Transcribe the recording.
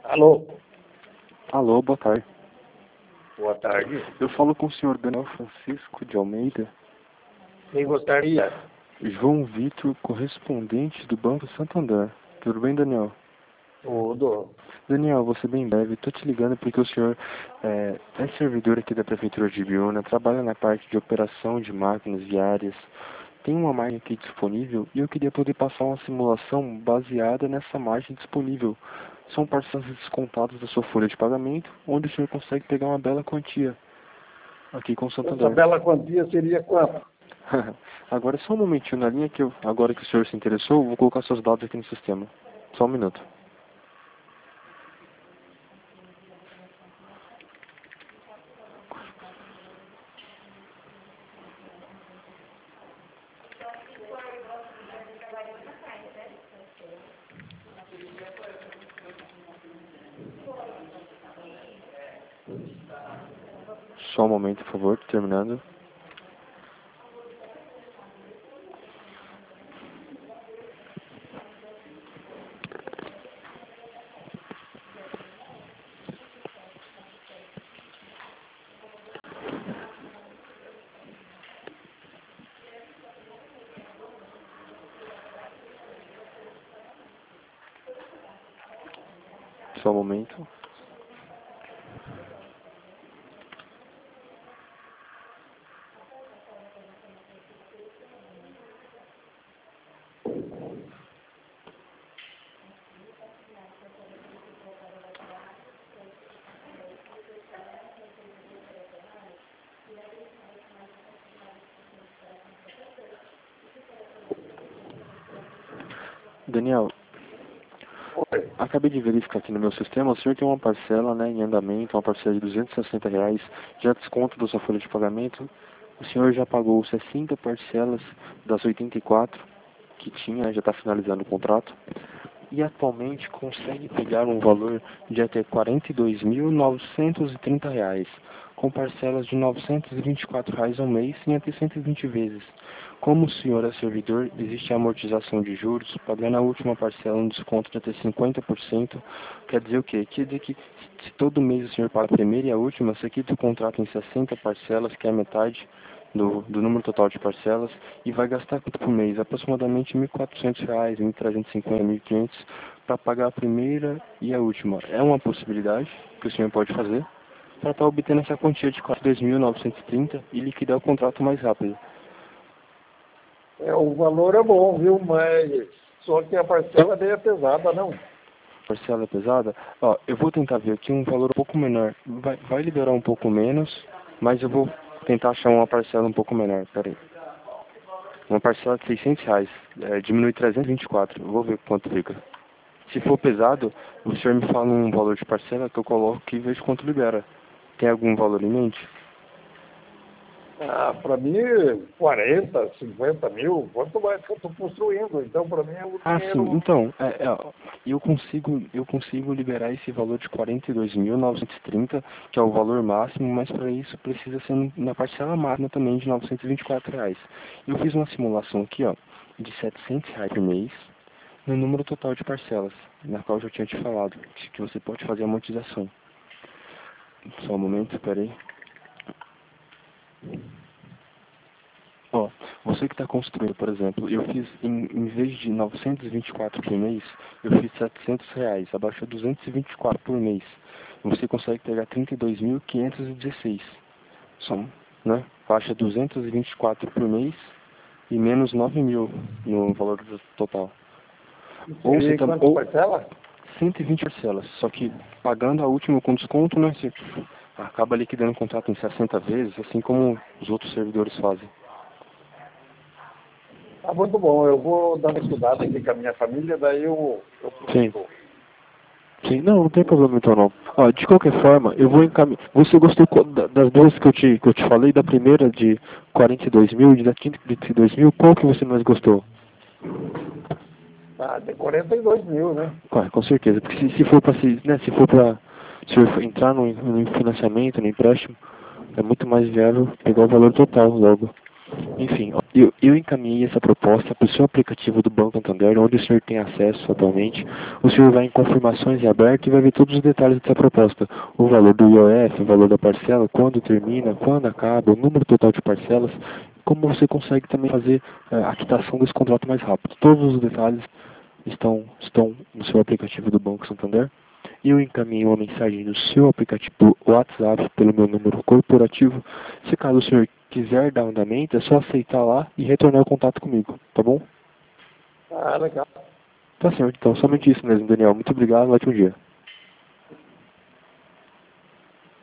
Alô, Alô, boa tarde. boa tarde. Eu falo com o senhor Daniel Francisco de Almeida. Quem gostaria? João Vitor, correspondente do Banco Santander. Tudo bem, Daniel? Tudo. Daniel, vou ser bem breve. Estou te ligando porque o senhor é servidor aqui da Prefeitura de Ibiúna, trabalha na parte de operação de máquinas viárias. Tem uma margem aqui disponível e eu queria poder passar uma simulação baseada nessa margem disponível. São parcelas descontadas da sua folha de pagamento, onde o senhor consegue pegar uma bela quantia aqui com o Essa Santander. bela quantia seria quanto? Agora só um momentinho na linha agora que o senhor se interessou, eu vou colocar seus dados aqui no sistema. Só um minuto. Só um momento, por favor, terminando. Só um momento. Daniel, Oi. acabei de verificar aqui no meu sistema, o senhor tem uma parcela, né, em andamento, uma parcela de R$ 260, já desconto da sua folha de pagamento. O senhor já pagou 60 parcelas das 84 que tinha, já está finalizando o contrato. E atualmente consegue pegar um valor de até R$ 42.930, com parcelas de R$ 924 ao mês em até 120 vezes. Como o senhor é servidor, existe a amortização de juros, pagando a última parcela um desconto de até 50%. Quer dizer o quê? Quer dizer que se todo mês o senhor paga a primeira e a última, você quita o contrato em 60 parcelas, que é a metade do número total de parcelas, e vai gastar quanto por mês? Aproximadamente R$ 1.400, R$ 1.350, R$ 1.500 para pagar a primeira e a última. É uma possibilidade que o senhor pode fazer para estar obtendo essa quantia de R$ 42.930 e liquidar o contrato mais rápido. O valor é bom, viu? Mas só que a parcela daí é pesada, não. Parcela pesada? Ó, eu vou tentar ver aqui um valor um pouco menor. Vai liberar um pouco menos, mas eu vou tentar achar uma parcela um pouco menor. Peraí. Uma parcela de R$ 600, diminui 324. Eu vou ver quanto fica. Se for pesado, o senhor me fala um valor de parcela que eu coloco aqui e vejo quanto libera. Tem algum valor em mente? Para mim, 40, 50 mil, quanto mais que eu estou construindo. Então, para mim, é o Ah, sim. dinheiro. Então, ó, eu consigo liberar esse valor de 42.930, que é o valor máximo, mas para isso precisa ser na parcela máxima também de R$ 924. Eu fiz uma simulação aqui, ó, de R$ 700 por mês, no número total de parcelas, na qual eu já tinha te falado, que você pode fazer a amortização. Só um momento, peraí. Ó, você que está construindo, por exemplo, eu fiz, em vez de 924 por mês, eu fiz R$ 700, abaixo de 224 por mês. Você consegue pegar 32.516. São, né? Baixa 224 por mês e menos 9.000 no valor total. Ou você E também, quanto parcela? 120 parcelas, só que pagando a última com desconto, né? Você acaba liquidando o contrato em 60 vezes, assim como os outros servidores fazem. Tá muito bom. Eu vou dar uma estudada aqui com a minha família, daí eu Sim. procuro. Sim, não tem problema então não. Ó, de qualquer forma, eu vou encaminhar. Você gostou das duas que eu te falei, da primeira de 42.000 e da quinta de 32.000, qual que você mais gostou? Tem 42 mil, né? Com certeza, porque se for para se for entrar no financiamento, no empréstimo, é muito mais viável pegar o valor total logo. Enfim, ó. Eu encaminhei essa proposta para o seu aplicativo do Banco Santander, onde o senhor tem acesso atualmente. O senhor vai em confirmações em aberto e vai ver todos os detalhes dessa proposta. O valor do IOF, o valor da parcela, quando termina, quando acaba, o número total de parcelas, como você consegue também fazer a quitação desse contrato mais rápido. Todos os detalhes estão no seu aplicativo do Banco Santander. Eu encaminhei uma mensagem no seu aplicativo WhatsApp pelo meu número corporativo. Se caso o senhor quiser dar andamento, é só aceitar lá e retornar o contato comigo, tá bom? Ah, legal. Tá certo, então somente isso mesmo, Daniel. Muito obrigado, ótimo dia.